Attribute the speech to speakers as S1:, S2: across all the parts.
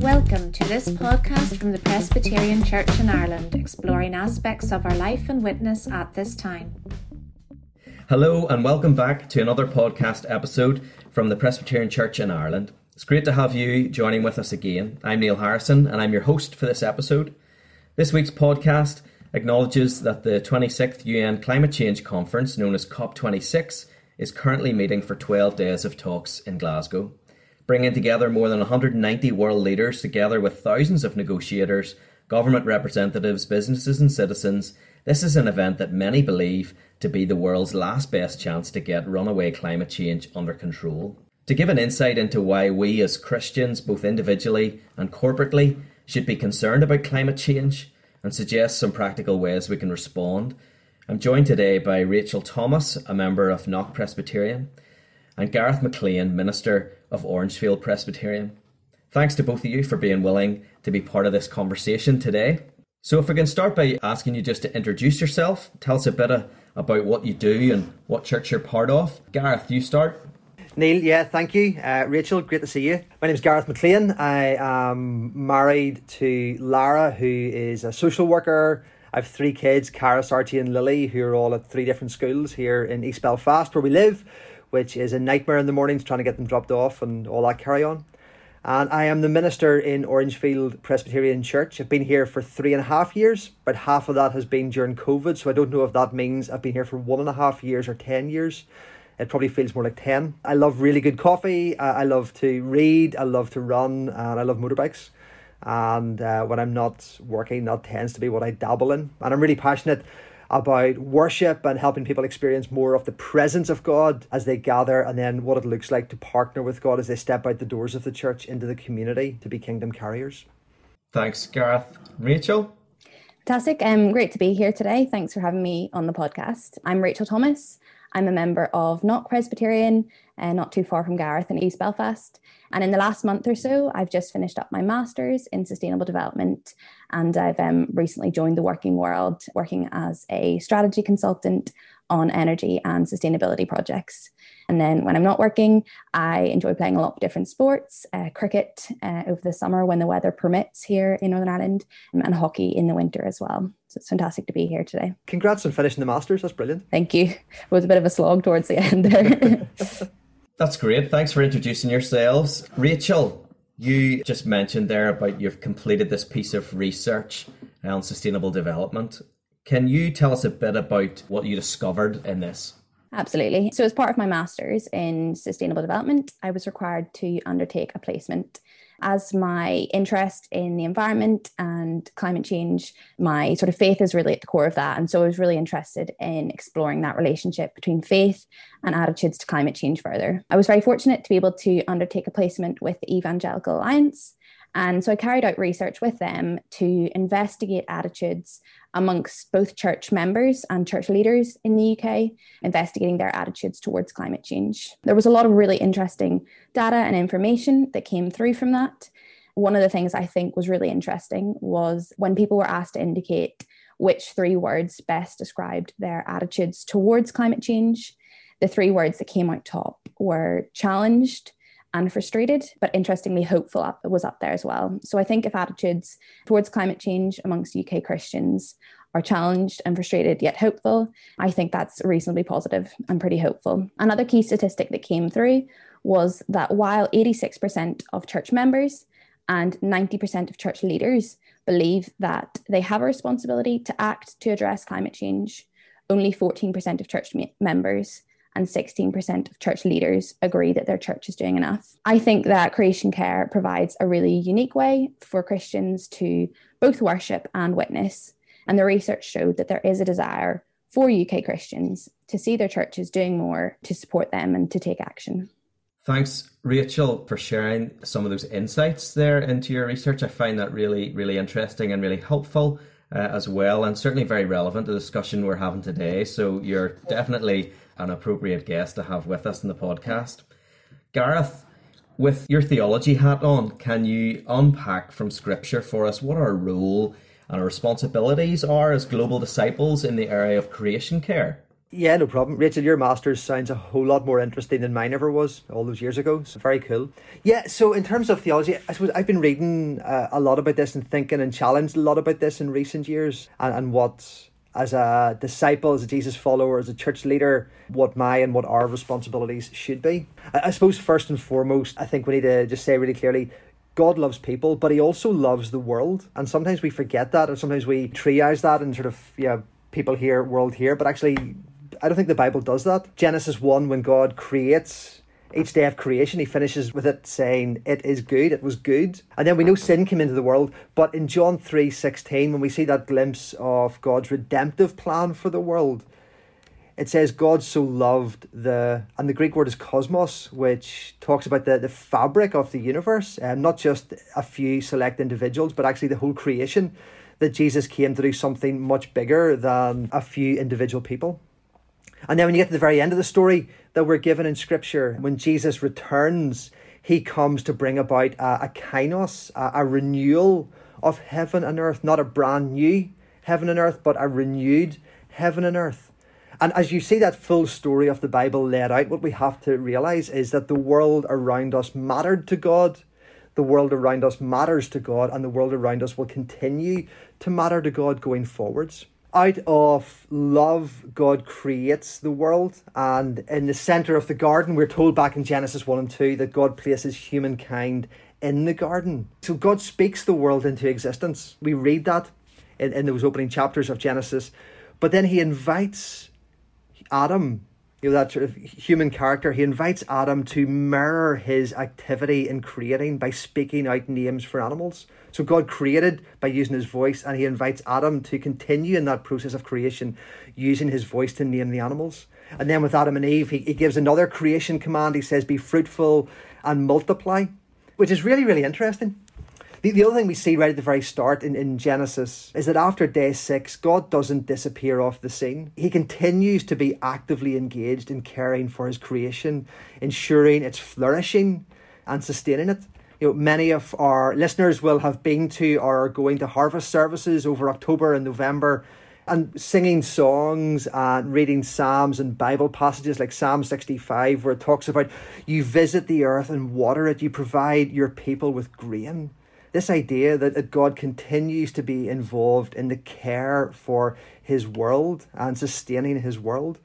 S1: Welcome to this podcast from the Presbyterian Church in Ireland, exploring aspects of our life and witness at this time.
S2: Hello and welcome back to another podcast episode from the Presbyterian Church in Ireland. It's great to have you joining with us again. I'm Neil Harrison and I'm your host for this episode. This week's podcast acknowledges that the 26th UN Climate Change Conference, known as COP26, is currently meeting for 12 days of talks in Glasgow, bringing together more than 190 world leaders together with thousands of negotiators, government representatives, businesses and citizens. This is an event that many believe to be the world's last best chance to get runaway climate change under control. To give an insight into why we as Christians, both individually and corporately, should be concerned about climate change and suggest some practical ways we can respond, I'm joined today by Rachel Thomas, a member of Knock Presbyterian, and Gareth McLean, minister of Orangefield Presbyterian. Thanks to both of you for being willing to be part of this conversation today. So if we can start by asking you just to introduce yourself, tell us a bit about what you do and what church you're part of. Gareth, you start.
S3: Neil, thank you. Rachel, great to see you. My name's Gareth McLean. I am married to Lara, who is a social worker. I have 3 kids, Cara, Sarty and Lily, who are all at 3 different schools here in East Belfast, where we live, which is a nightmare in the mornings trying to get them dropped off and all that carry on. And I am the minister in Orangefield Presbyterian Church. I've been here for 3.5 years. About half of that has been during COVID, so I don't know if that means I've been here for 1.5 years or 10 years. It probably feels more like 10. I love really good coffee. I love to read. I love to run. And I love motorbikes. And when I'm not working, that tends to be what I dabble in. And I'm really passionate about worship and helping people experience more of the presence of God as they gather, and then what it looks like to partner with God as they step out the doors of the church into the community to be kingdom carriers.
S2: Thanks, Gareth. Rachel?
S4: Fantastic. Great to be here today. Thanks for having me on the podcast. I'm Rachel Thomas. I'm a member of Knock Presbyterian, not too far from Gareth in East Belfast. And in the last month or so, I've just finished up my Masters in Sustainable Development. And I've recently joined the working world, working as a strategy consultant on energy and sustainability projects. And then when I'm not working, I enjoy playing a lot of different sports, cricket over the summer when the weather permits here in Northern Ireland, and hockey in the winter as well. So it's fantastic to be here today.
S3: Congrats on finishing the Masters. That's brilliant.
S4: Thank you. It was a bit of a slog towards the end there.
S2: That's great. Thanks for introducing yourselves. Rachel, you just mentioned there about you've completed this piece of research on sustainable development. Can you tell us a bit about what you discovered in this?
S4: Absolutely. So as part of my Masters in Sustainable Development, I was required to undertake a placement. As my interest in the environment and climate change, my sort of faith is really at the core of that. And so I was really interested in exploring that relationship between faith and attitudes to climate change further. I was very fortunate to be able to undertake a placement with the Evangelical Alliance. And so I carried out research with them to investigate attitudes amongst both church members and church leaders in the UK, investigating their attitudes towards climate change. There was a lot of really interesting data and information that came through from that. One of the things I think was really interesting was when people were asked to indicate which 3 words best described their attitudes towards climate change, the 3 words that came out top were challenged and frustrated, but interestingly, hopeful was up there as well. So I think if attitudes towards climate change amongst UK Christians are challenged and frustrated yet hopeful, I think that's reasonably positive and pretty hopeful. Another key statistic that came through was that while 86% of church members and 90% of church leaders believe that they have a responsibility to act to address climate change, only 14% of church members and 16% of church leaders agree that their church is doing enough. I think that Creation Care provides a really unique way for Christians to both worship and witness. And the research showed that there is a desire for UK Christians to see their churches doing more to support them and to take action.
S2: Thanks, Rachel, for sharing some of those insights there into your research. I find that really, really interesting and really helpful as well, and certainly very relevant to the discussion we're having today. So you're definitely an appropriate guest to have with us in the podcast. Gareth, with your theology hat on, can you unpack from Scripture for us what our role and our responsibilities are as global disciples in the area of creation care?
S3: Yeah, no problem. Rachel, your master's sounds a whole lot more interesting than mine ever was all those years ago. So very cool. Yeah, so in terms of theology, I suppose I've been reading a lot about this and thinking and challenged a lot about this in recent years, and what, as a disciple, as a Jesus follower, as a church leader, what my and what our responsibilities should be. I suppose first and foremost, I think we need to just say really clearly, God loves people, but he also loves the world. And sometimes we forget that, and sometimes we triage that and sort of, people here, world here. But actually, I don't think the Bible does that. Genesis 1, when God creates, each day of creation, he finishes with it saying, it is good, it was good. And then we know sin came into the world. But in John 3:16, when we see that glimpse of God's redemptive plan for the world, it says God so loved and the Greek word is cosmos, which talks about the fabric of the universe, not just a few select individuals, but actually the whole creation, that Jesus came to do something much bigger than a few individual people. And then when you get to the very end of the story that we're given in Scripture, when Jesus returns, he comes to bring about a kainos, a renewal of heaven and earth, not a brand new heaven and earth, but a renewed heaven and earth. And as you see that full story of the Bible laid out, what we have to realise is that the world around us mattered to God, the world around us matters to God, and the world around us will continue to matter to God going forwards. Out of love, God creates the world, and in the centre of the garden, we're told back in Genesis 1 and 2 that God places humankind in the garden. So God speaks the world into existence. We read that in those opening chapters of Genesis, but then he invites Adam, that sort of human character, he invites Adam to mirror his activity in creating by speaking out names for animals. So God created by using his voice, and he invites Adam to continue in that process of creation, using his voice to name the animals. And then with Adam and Eve, he gives another creation command. He says, be fruitful and multiply, which is really, really interesting. The other thing we see right at the very start in Genesis is that after day 6, God doesn't disappear off the scene. He continues to be actively engaged in caring for his creation, ensuring its flourishing and sustaining it. Many of our listeners will have been to or are going to harvest services over October and November, and singing songs and reading Psalms and Bible passages like Psalm 65, where it talks about you visit the earth and water it, you provide your people with grain. This idea that God continues to be involved in the care for his world and sustaining his world.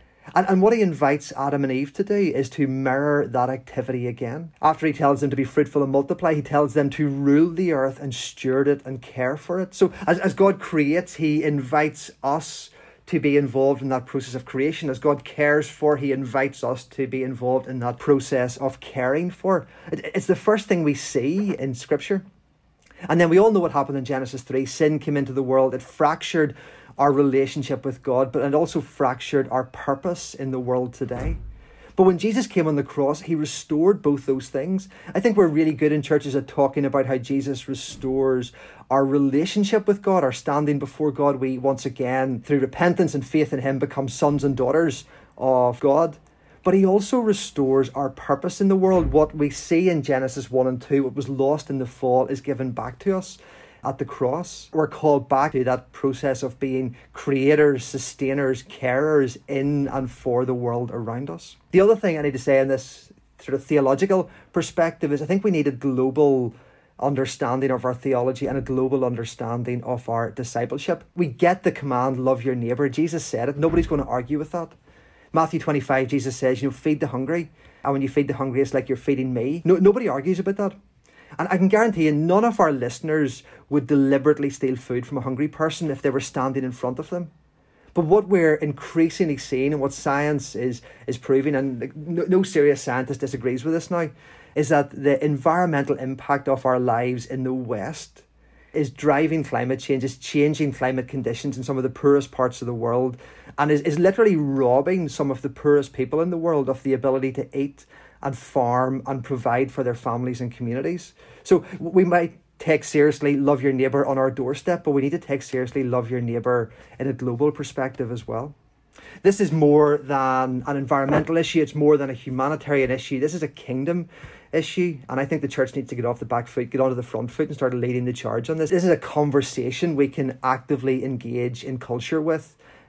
S3: And what he invites Adam and Eve to do is to mirror that activity again. After he tells them to be fruitful and multiply, he tells them to rule the earth and steward it and care for it. So as God creates, he invites us to be involved in that process of creation. As God cares for, he invites us to be involved in that process of caring for. It's the first thing we see in Scripture. And then we all know what happened in Genesis 3. Sin came into the world. It fractured our relationship with God, but it also fractured our purpose in the world today. But when Jesus came on the cross, he restored both those things. I think we're really good in churches at talking about how Jesus restores our relationship with God, our standing before God. We once again, through repentance and faith in him, become sons and daughters of God. But he also restores our purpose in the world. What we see in Genesis 1 and 2, what was lost in the fall, is given back to us at the cross. We're called back to that process of being creators, sustainers, carers in and for the world around us. The other thing I need to say in this sort of theological perspective is I think we need a global understanding of our theology and a global understanding of our discipleship. We get the command, love your neighbour. Jesus said it. Nobody's going to argue with that. Matthew 25, Jesus says, feed the hungry. And when you feed the hungry, it's like you're feeding me. Nobody argues about that. And I can guarantee you, none of our listeners would deliberately steal food from a hungry person if they were standing in front of them. But what we're increasingly seeing, and what science is proving, and no serious scientist disagrees with this now, is that the environmental impact of our lives in the West is driving climate change, is changing climate conditions in some of the poorest parts of the world, and is literally robbing some of the poorest people in the world of the ability to eat and farm and provide for their families and communities. So we might take seriously love your neighbour on our doorstep, but we need to take seriously love your neighbour in a global perspective as well. This is more than an environmental issue, it's more than a humanitarian issue. This is a kingdom issue, and I think the church needs to get off the back foot, get onto the front foot and start leading the charge on this. This is a conversation we can actively engage in culture with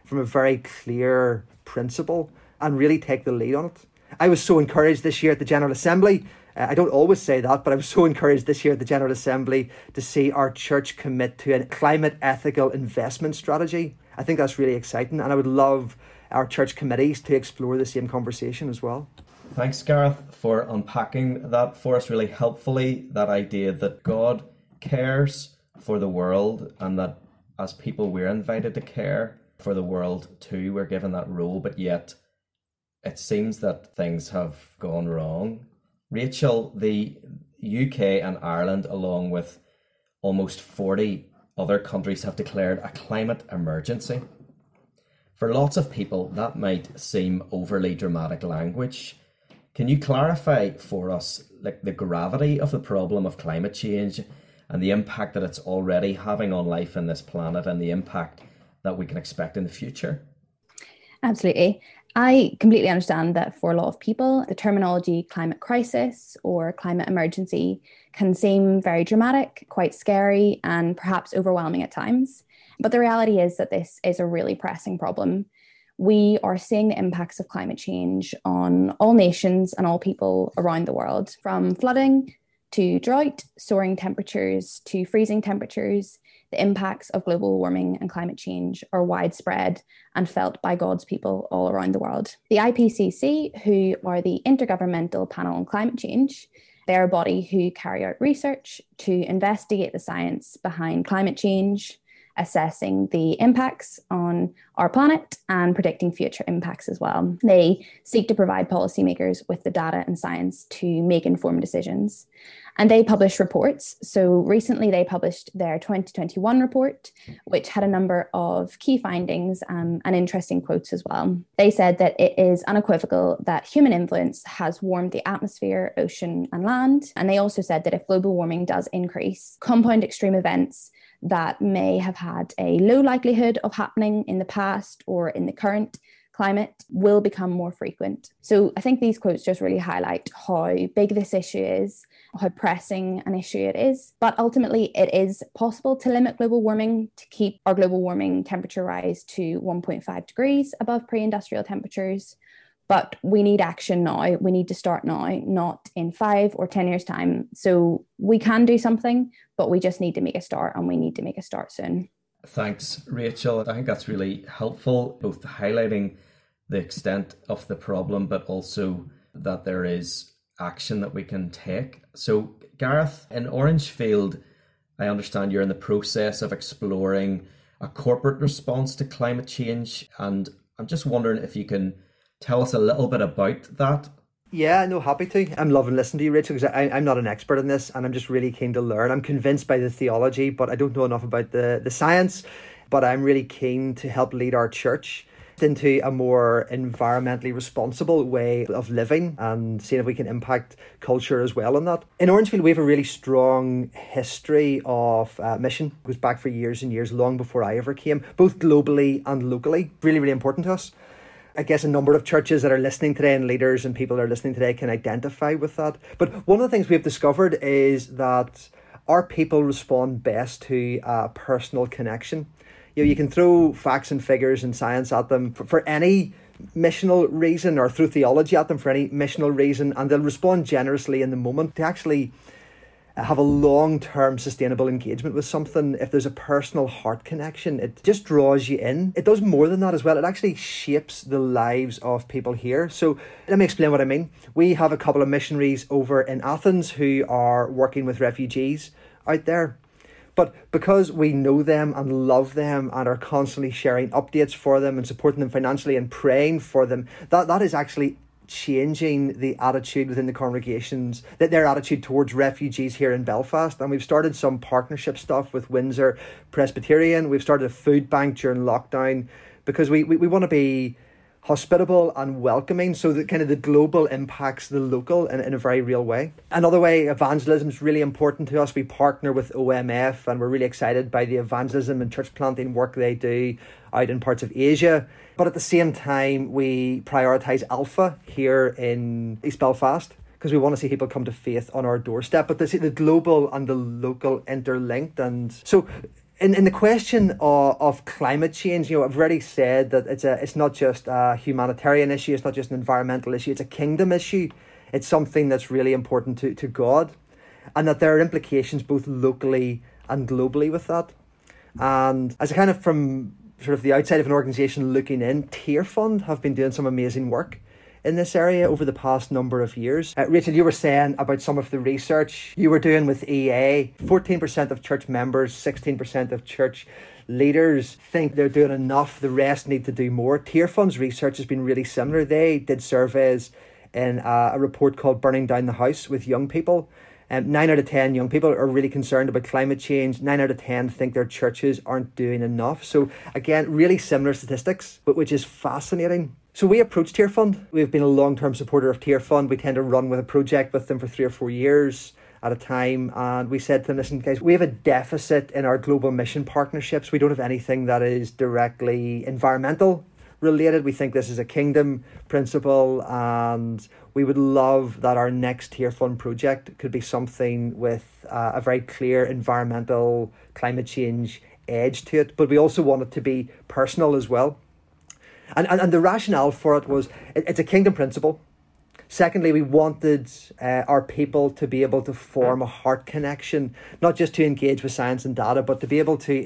S3: from a very clear principle and really take the lead on it. I was so encouraged this year at the General Assembly. I don't always say that, but I was so encouraged this year at the General Assembly to see our church commit to a climate ethical investment strategy. I think that's really exciting, and I would love our church committees to explore the same conversation as well.
S2: Thanks, Gareth, for unpacking that for us really helpfully, that idea that God cares for the world and that as people we're invited to care for the world too. We're given that role, but yet it seems that things have gone wrong. Rachel, the UK and Ireland, along with almost 40 other countries, have declared a climate emergency. For lots of people, that might seem overly dramatic language. Can you clarify for us the gravity of the problem of climate change and the impact that it's already having on life on this planet and the impact that we can expect in the future?
S4: Absolutely. I completely understand that for a lot of people, the terminology climate crisis or climate emergency can seem very dramatic, quite scary, and perhaps overwhelming at times. But the reality is that this is a really pressing problem. We are seeing the impacts of climate change on all nations and all people around the world, from flooding to drought, soaring temperatures to freezing temperatures. The impacts of global warming and climate change are widespread and felt by God's people all around the world. The IPCC, who are the Intergovernmental Panel on Climate Change, they're a body who carry out research to investigate the science behind climate change, assessing the impacts on our planet and predicting future impacts as well. They seek to provide policymakers with the data and science to make informed decisions. And they publish reports. So recently they published their 2021 report, which had a number of key findings and interesting quotes as well. They said that it is unequivocal that human influence has warmed the atmosphere, ocean, and land. And they also said that if global warming does increase, compound extreme events that may have had a low likelihood of happening in the past or in the current climate will become more frequent. So I think these quotes just really highlight how big this issue is, how pressing an issue it is. But ultimately, it is possible to limit global warming, to keep our global warming temperature rise to 1.5 degrees above pre-industrial temperatures. But we need action now. We need to start now, not in 5 or 10 years' time. So we can do something, but we just need to make a start, and we need to make a start soon.
S2: Thanks, Rachel. I think that's really helpful, both highlighting the extent of the problem, but also that there is action that we can take. So, Gareth, in Orangefield, I understand you're in the process of exploring a corporate response to climate change, and I'm just wondering if you can tell us a little bit about that.
S3: Yeah, no, happy to. I'm loving listening to you, Rachel, because I'm not an expert in this and I'm just really keen to learn. I'm convinced by the theology, but I don't know enough about the science. But I'm really keen to help lead our church into a more environmentally responsible way of living and seeing if we can impact culture as well on that. In Orangefield, we have a really strong history of mission. It goes back for years and years, long before I ever came, both globally and locally. Really, really important to us. I guess a number of churches that are listening today and leaders and people that are listening today can identify with that. But one of the things we've discovered is that our people respond best to a personal connection. You know, you can throw facts and figures and science at them for any missional reason, or through theology at them for any missional reason, and they'll respond generously in the moment. To actually have a long-term sustainable engagement with something, if there's a personal heart connection, it just draws you in. It does more than that as well. It actually shapes the lives of people here. So let me explain what I mean. We have a couple of missionaries over in Athens who are working with refugees out there. But because we know them and love them and are constantly sharing updates for them and supporting them financially and praying for them, that is actually changing the attitude within the congregations, that their attitude towards refugees here in Belfast. And we've started some partnership stuff with Windsor Presbyterian. We've started a food bank during lockdown because we want to be hospitable and welcoming, so that kind of the global impacts the local in a very real way. Another way, evangelism is really important to us. We partner with OMF and we're really excited by the evangelism and church planting work they do out in parts of Asia. But at the same time, we prioritise Alpha here in East Belfast because we want to see people come to faith on our doorstep. But the global and the local interlinked. And so In the question of climate change, I've already said that it's not just a humanitarian issue, it's not just an environmental issue, it's a kingdom issue. It's something that's really important to God, and that there are implications both locally and globally with that. And as a kind of from sort of the outside of an organisation looking in, Tearfund have been doing some amazing work in this area over the past number of years. Rachel, you were saying about some of the research you were doing with EA. 14% of church members, 16% of church leaders think they're doing enough. The rest need to do more. Tearfund's research has been really similar. They did surveys in a report called Burning Down the House with young people. 9 out of 10 young people are really concerned about climate change. 9 out of 10 think their churches aren't doing enough. So again, really similar statistics, but which is fascinating. So we approached Tearfund. We've been a long-term supporter of Tearfund. We tend to run with a project with them for 3 or 4 years at a time. And we said to them, listen, guys, we have a deficit in our global mission partnerships. We don't have anything that is directly environmental related. We think this is a kingdom principle, and we would love that our next Tearfund project could be something with a very clear environmental climate change edge to it. But we also want it to be personal as well. And the rationale for it was it's a kingdom principle. Secondly, we wanted our people to be able to form a heart connection, not just to engage with science and data, but to be able to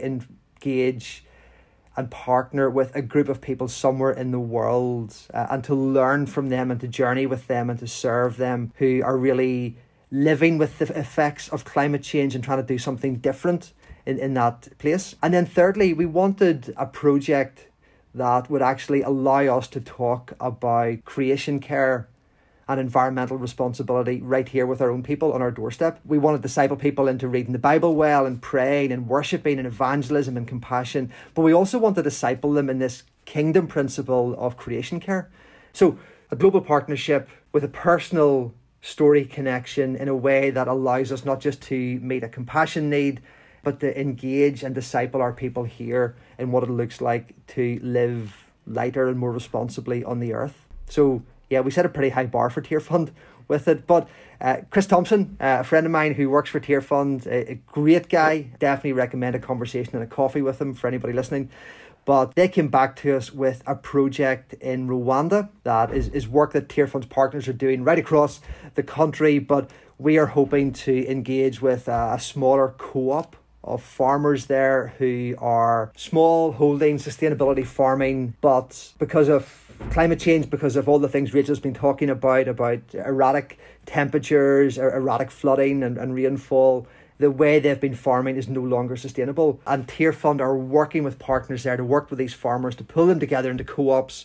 S3: engage and partner with a group of people somewhere in the world and to learn from them and to journey with them and to serve them, who are really living with the effects of climate change and trying to do something different in that place. And then thirdly, we wanted a project that would actually allow us to talk about creation care and environmental responsibility right here with our own people on our doorstep. We want to disciple people into reading the Bible well and praying and worshipping and evangelism and compassion, but we also want to disciple them in this kingdom principle of creation care. So a global partnership with a personal story connection in a way that allows us not just to meet a compassion need, but to engage and disciple our people here in what it looks like to live lighter and more responsibly on the earth. So yeah, we set a pretty high bar for Tearfund with it. But Chris Thompson, a friend of mine who works for Tearfund, a great guy, definitely recommend a conversation and a coffee with him for anybody listening. But they came back to us with a project in Rwanda that is work that Tearfund's partners are doing right across the country. But we are hoping to engage with a smaller co-op of farmers there who are small holding sustainability farming, but because of climate change, because of all the things Rachel's been talking about erratic temperatures, erratic flooding and rainfall, the way they've been farming is no longer sustainable. And Tearfund are working with partners there to work with these farmers, to pull them together into co-ops,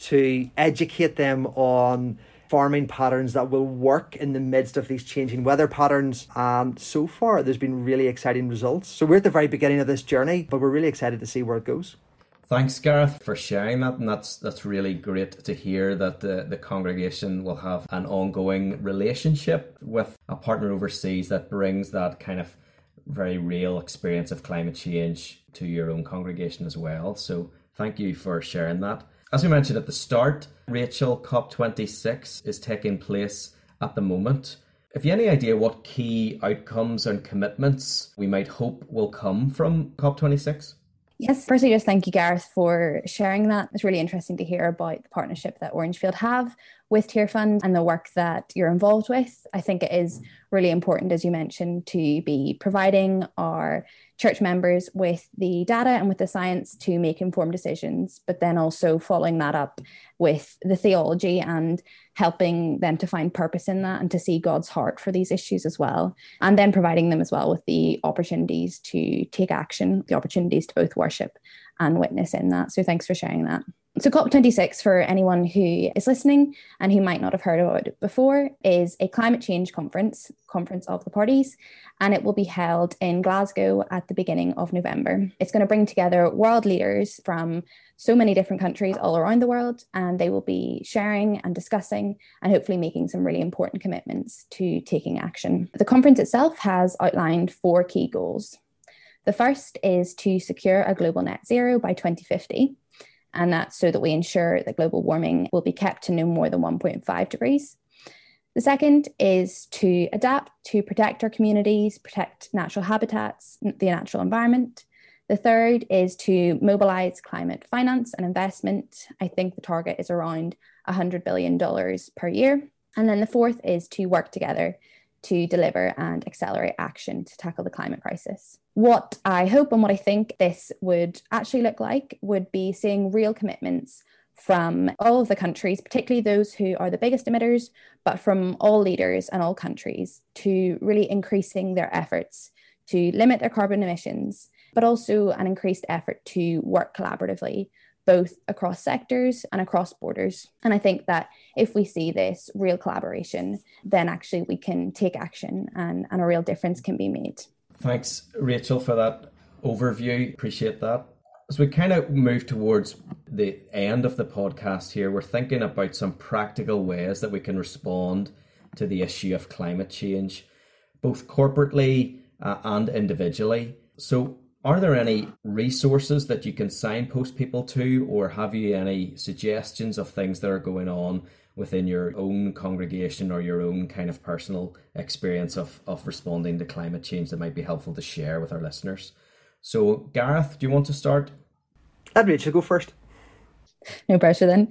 S3: to educate them on farming patterns that will work in the midst of these changing weather patterns. And so far, there's been really exciting results. So we're at the very beginning of this journey, but we're really excited to see where it goes.
S2: Thanks, Gareth, for sharing that. And that's really great to hear that the congregation will have an ongoing relationship with a partner overseas that brings that kind of very real experience of climate change to your own congregation as well. So thank you for sharing that. As we mentioned at the start, Rachel, COP26 is taking place at the moment. Have you any idea what key outcomes and commitments we might hope will come from COP26?
S4: Yes, firstly, just thank you, Gareth, for sharing that. It's really interesting to hear about the partnership that Orangefield have with Tearfund and the work that you're involved with. I think it is really important, as you mentioned, to be providing our church members with the data and with the science to make informed decisions, but then also following that up with the theology and helping them to find purpose in that and to see God's heart for these issues as well. And then providing them as well with the opportunities to take action, the opportunities to both worship and witness in that. So thanks for sharing that. So COP26, for anyone who is listening and who might not have heard about it before, is a climate change conference of the parties, and it will be held in Glasgow at the beginning of November. It's going to bring together world leaders from so many different countries all around the world, and they will be sharing and discussing and hopefully making some really important commitments to taking action. The conference itself has outlined 4 key goals. The first is to secure a global net zero by 2050. And that's so that we ensure that global warming will be kept to no more than 1.5 degrees. The second is to adapt to protect our communities, protect natural habitats, the natural environment. The third is to mobilise climate finance and investment. I think the target is around $100 billion per year. And then the fourth is to work together to deliver and accelerate action to tackle the climate crisis. What I hope and what I think this would actually look like would be seeing real commitments from all of the countries, particularly those who are the biggest emitters, but from all leaders and all countries, to really increasing their efforts to limit their carbon emissions, but also an increased effort to work collaboratively, both across sectors and across borders. And I think that if we see this real collaboration, then actually we can take action and a real difference can be made.
S2: Thanks, Rachel, for that overview. Appreciate that. As we kind of move towards the end of the podcast here, we're thinking about some practical ways that we can respond to the issue of climate change, both corporately and individually. So are there any resources that you can signpost people to, or have you any suggestions of things that are going on within your own congregation or your own kind of personal experience of responding to climate change that might be helpful to share with our listeners? So Gareth, do you want to start?
S3: Let Rachel go first.
S4: No pressure then.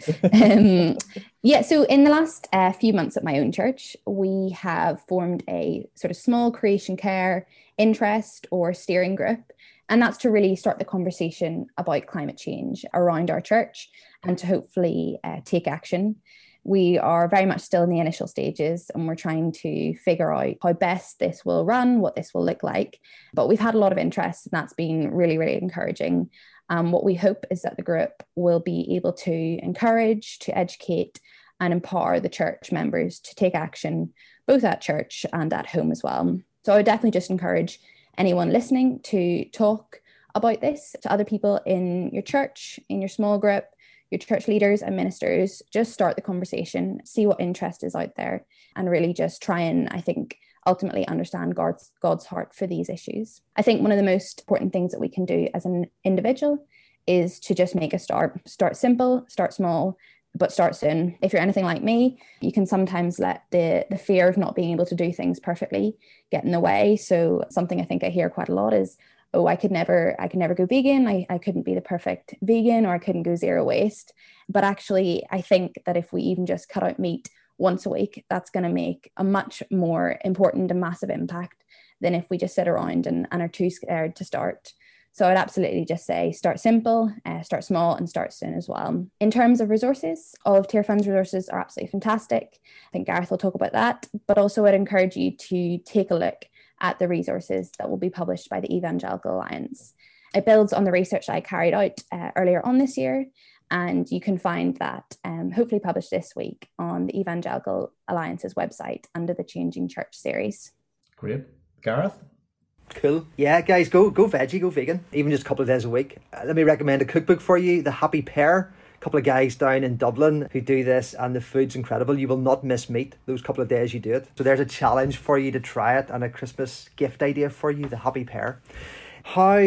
S4: So in the last few months at my own church, we have formed a sort of small creation care interest or steering group. And that's to really start the conversation about climate change around our church and to hopefully take action. We are very much still in the initial stages and we're trying to figure out how best this will run, what this will look like. But we've had a lot of interest and that's been really, really encouraging. What we hope is that the group will be able to encourage, to educate and empower the church members to take action, both at church and at home as well. So I would definitely just encourage anyone listening to talk about this to other people in your church, in your small group, your church leaders and ministers. Just start the conversation, see what interest is out there, and really just try and, I think, ultimately understand God's heart for these issues. I think one of the most important things that we can do as an individual is to just make a start. Start simple, start small, but start soon. If you're anything like me, you can sometimes let the fear of not being able to do things perfectly get in the way. So something I think I hear quite a lot is, oh, I could never go vegan. I couldn't be the perfect vegan, or I couldn't go zero waste. But actually, I think that if we even just cut out meat once a week, that's going to make a much more important and massive impact than if we just sit around and are too scared to start. So I'd absolutely just say start simple, start small, and start soon as well. In terms of resources, all of Tear Fund's resources are absolutely fantastic. I think Gareth will talk about that, but also I'd encourage you to take a look at the resources that will be published by the Evangelical Alliance. It builds on the research I carried out earlier on this year, and you can find that hopefully published this week on the Evangelical Alliance's website under the Changing Church series.
S2: Great. Gareth?
S3: Cool. Yeah, guys, go veggie, go vegan, even just a couple of days a week. Let me recommend a cookbook for you, The Happy Pear. A couple of guys down in Dublin who do this, and the food's incredible. You will not miss meat those couple of days you do it. So there's a challenge for you to try it, and a Christmas gift idea for you, The Happy Pear. How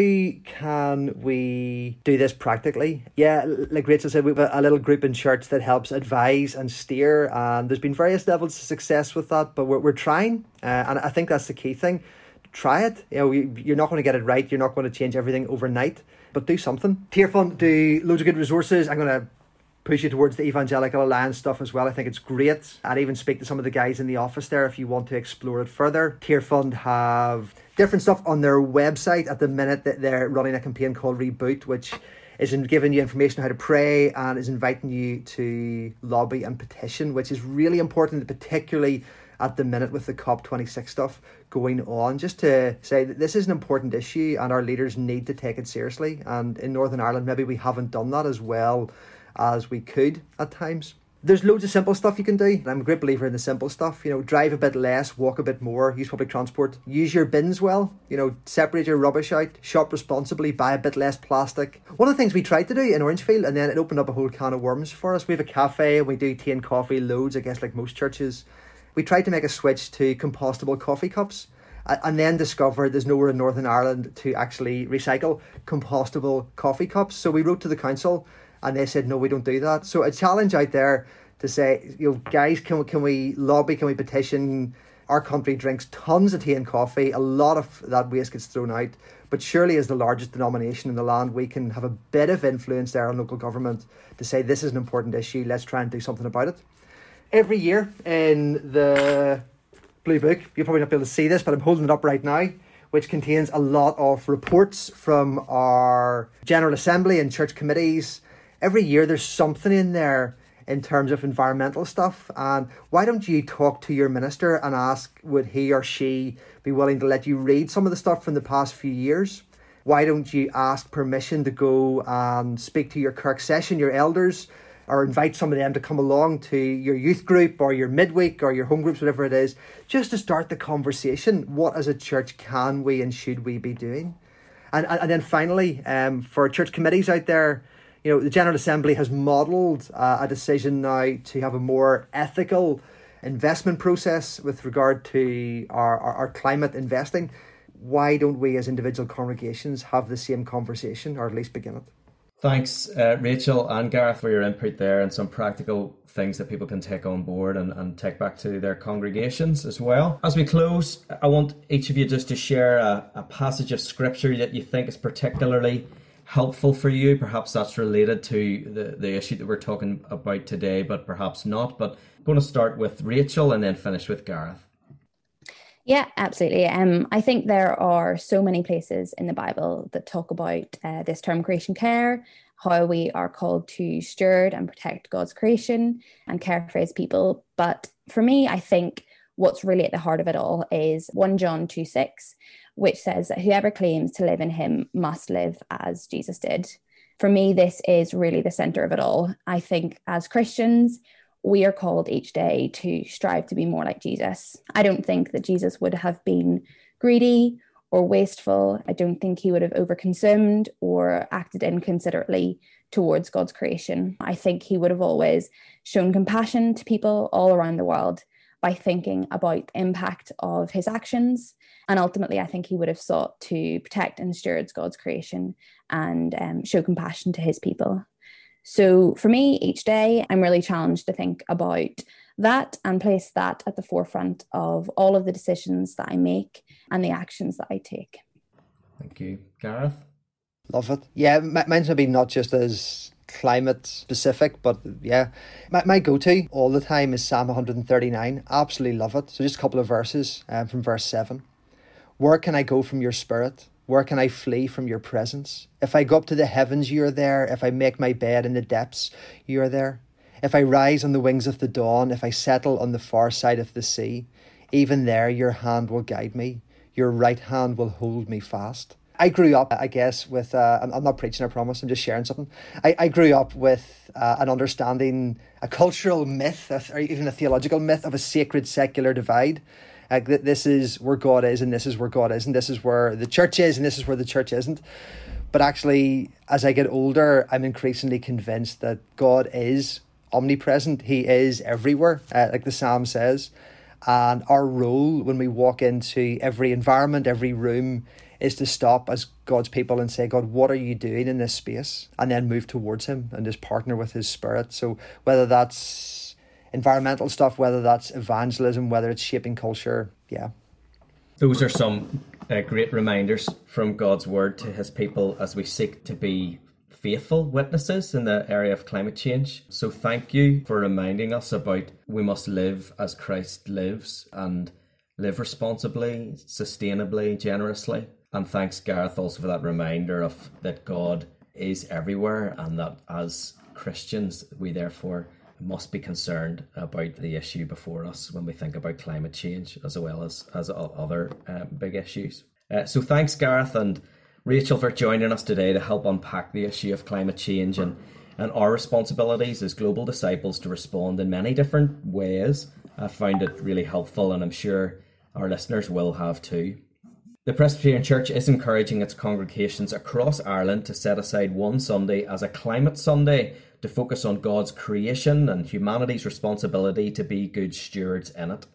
S3: can we do this practically? Yeah, like Rachel said, we have a little group in church that helps advise and steer, and there's been various levels of success with that, but we're trying, and I think that's the key thing. Try it. You know, you're not going to get it right. You're not going to change everything overnight, but do something. Tear Fund do loads of good resources. I'm going to push you towards the Evangelical Alliance stuff as well. I think it's great. I'd even speak to some of the guys in the office there if you want to explore it further. Tear Fund have different stuff on their website at the minute. That they're running a campaign called Reboot, which is giving you information on how to pray and is inviting you to lobby and petition, which is really important, particularly at the minute with the COP26 stuff going on, just to say that this is an important issue and our leaders need to take it seriously. And in Northern Ireland, maybe we haven't done that as well as we could at times. There's loads of simple stuff you can do. I'm a great believer in the simple stuff. You know, drive a bit less, walk a bit more, use public transport, use your bins well, you know, separate your rubbish out, shop responsibly, buy a bit less plastic. One of the things we tried to do in Orangefield, and then it opened up a whole can of worms for us. We have a cafe and we do tea and coffee loads, I guess, like most churches. We tried to make a switch to compostable coffee cups and then discovered there's nowhere in Northern Ireland to actually recycle compostable coffee cups. So we wrote to the council and they said, no, we don't do that. So a challenge out there to say, you know, guys, can we lobby, can we petition Our country drinks tons of tea and coffee. A lot of that waste gets thrown out. But surely as the largest denomination in the land, we can have a bit of influence there on local government to say this is an important issue. Let's try and do something about it. Every year in the Blue Book, you'll probably not be able to see this, but I'm holding it up right now, which contains a lot of reports from our General Assembly and church committees. Every year there's something in there in terms of environmental stuff. And why don't you talk to your minister and ask, would he or she be willing to let you read some of the stuff from the past few years? Why don't you ask permission to go and speak to your Kirk session, your elders, or invite some of them to come along to your youth group or your midweek or your home groups, whatever it is, just to start the conversation. What as a church can we and should we be doing? And then finally, for church committees out there, the General Assembly has modelled a decision now to have a more ethical investment process with regard to our climate investing. Why don't we as individual congregations have the same conversation, or at least begin it?
S2: Thanks, Rachel and Gareth, for your input there and some practical things that people can take on board and take back to their congregations as well. As we close, I want each of you just to share a passage of scripture that you think is particularly helpful for you. Perhaps that's related to the issue that we're talking about today, but perhaps not. But I'm going to start with Rachel and then finish with Gareth.
S4: Yeah, absolutely. I think there are so many places in the Bible that talk about this term creation care, how we are called to steward and protect God's creation and care for his people. But for me, I think what's really at the heart of it all is 1 John 2:6, which says that whoever claims to live in him must live as Jesus did. For me, this is really the center of it all. I think as Christians, we are called each day to strive to be more like Jesus. I don't think that Jesus would have been greedy or wasteful. I don't think he would have overconsumed or acted inconsiderately towards God's creation. I think he would have always shown compassion to people all around the world by thinking about the impact of his actions. And ultimately, I think he would have sought to protect and steward God's creation and show compassion to his people. So for me, each day, I'm really challenged to think about that and place that at the forefront of all of the decisions that I make and the actions that I take.
S2: Thank you. Gareth?
S3: Love it. Yeah, mine's maybe not just as climate specific, but yeah, my go-to all the time is Psalm 139. Absolutely love it. So just a couple of verses from verse 7. Where can I go from your spirit? Where can I flee from your presence? If I go up to the heavens, you are there. If I make my bed in the depths, you are there. If I rise on the wings of the dawn, if I settle on the far side of the sea, even there your hand will guide me. Your right hand will hold me fast. I grew up, I guess, with, I'm not preaching, I promise, I'm just sharing something. I grew up with an understanding, a cultural myth, or even a theological myth of a sacred secular divide. This is where God is and this is where God isn't. This is where the church is and this is where the church isn't. But actually, as I get older, I'm increasingly convinced that God is omnipresent. He is everywhere, like the Psalm says. And our role when we walk into every environment, every room, is to stop as God's people and say, God, what are you doing in this space? And then move towards him and just partner with his spirit. So whether that's environmental stuff, whether that's evangelism, whether it's shaping culture, yeah.
S2: Those are some great reminders from God's word to his people as we seek to be faithful witnesses in the area of climate change. So thank you for reminding us about we must live as Christ lives and live responsibly, sustainably, generously. And thanks, Gareth, also for that reminder of that God is everywhere and that as Christians, we therefore must be concerned about the issue before us when we think about climate change as well as other big issues. So thanks, Gareth and Rachel, for joining us today to help unpack the issue of climate change and our responsibilities as global disciples to respond in many different ways. I found it really helpful and I'm sure our listeners will have too. The Presbyterian Church is encouraging its congregations across Ireland to set aside one Sunday as a Climate Sunday to focus on God's creation and humanity's responsibility to be good stewards in it.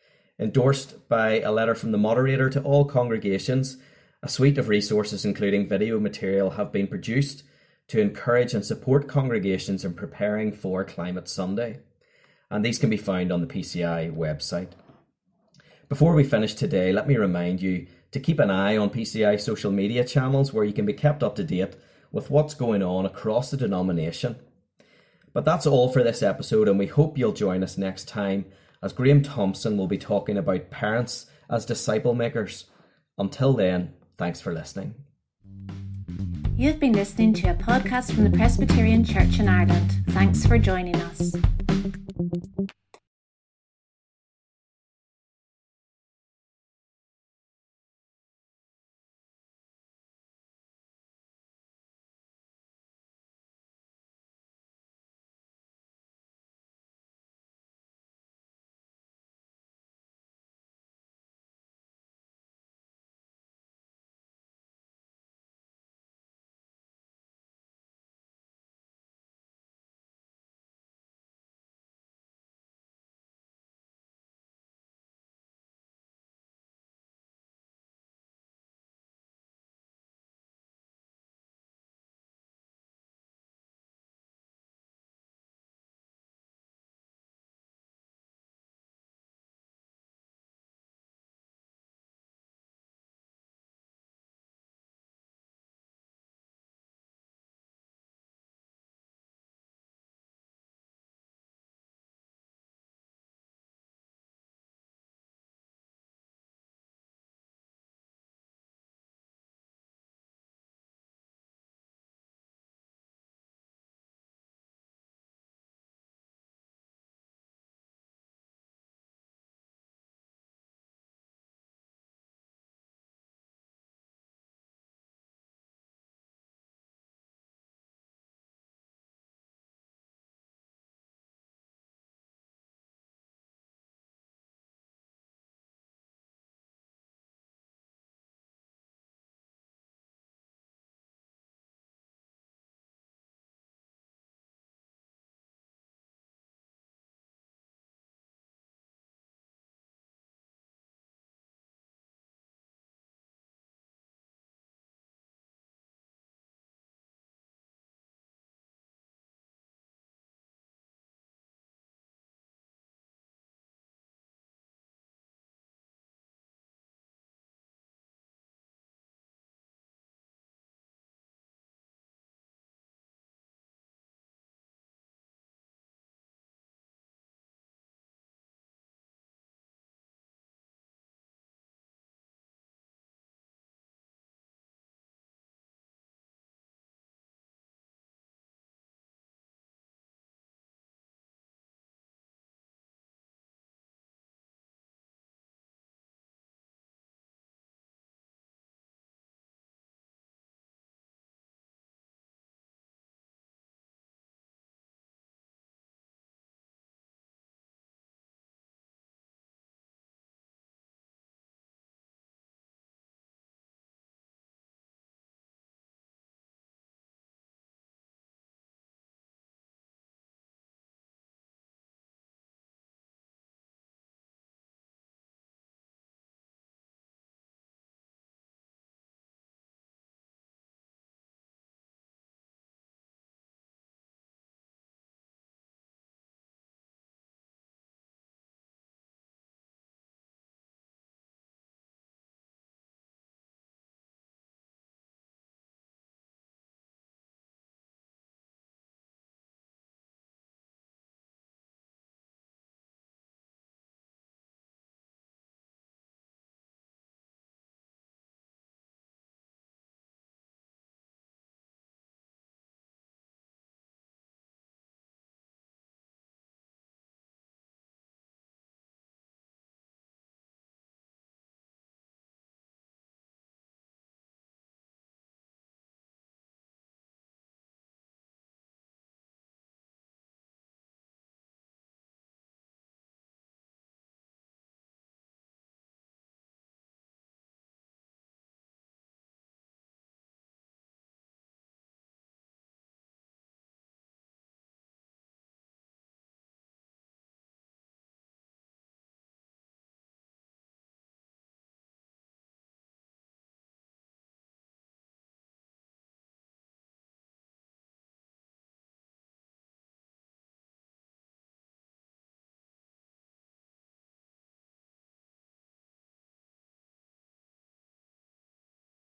S2: Endorsed by a letter from the moderator to all congregations, a suite of resources including video material have been produced to encourage and support congregations in preparing for Climate Sunday. And these can be found on the PCI website. Before we finish today, let me remind you to keep an eye on PCI social media channels where you can be kept up to date with what's going on across the denomination. But that's all for this episode, and we hope you'll join us next time as Graham Thompson will be talking about parents as disciple makers. Until then, thanks for listening.
S1: You've been listening to a podcast from the Presbyterian Church in Ireland. Thanks for joining us.